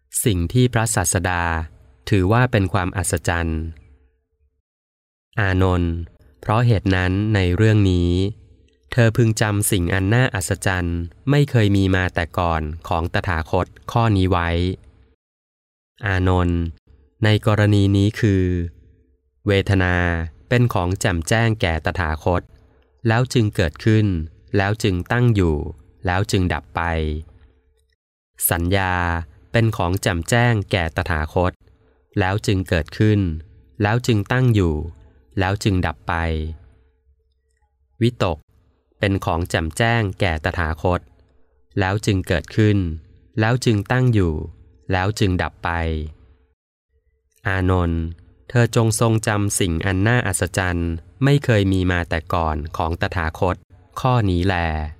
สิ่งที่พระศาสดาถือว่าเป็นความอัศจรรย์อานนท์เพราะเหตุนั้นในเรื่องนี้เธอพึงจำสิ่งอันน่าอัศจรรย์ไม่เคยมีมาแต่ก่อนของตถาคตข้อนี้ไว้อานนท์ในกรณีนี้คือเวทนาเป็นของแจ่มแจ้งแก่ตถาคตแล้วจึงเกิดขึ้นแล้วจึงตั้งอยู่แล้วจึงดับไปสัญญาเป็นของแจ่มแจ้งแก่ตถาคตแล้วจึงเกิดขึ้นแล้วจึงตั้งอยู่แล้วจึงดับไปวิตกเป็นของแจ่มแจ้งแก่ตถาคตแล้วจึงเกิดขึ้นแล้วจึงตั้งอยู่แล้วจึงดับไปอานนท์เธอจงทรงจำสิ่งอันน่าอัศจรรย์ไม่เคยมีมาแต่ก่อนของตถาคตข้อนี้แล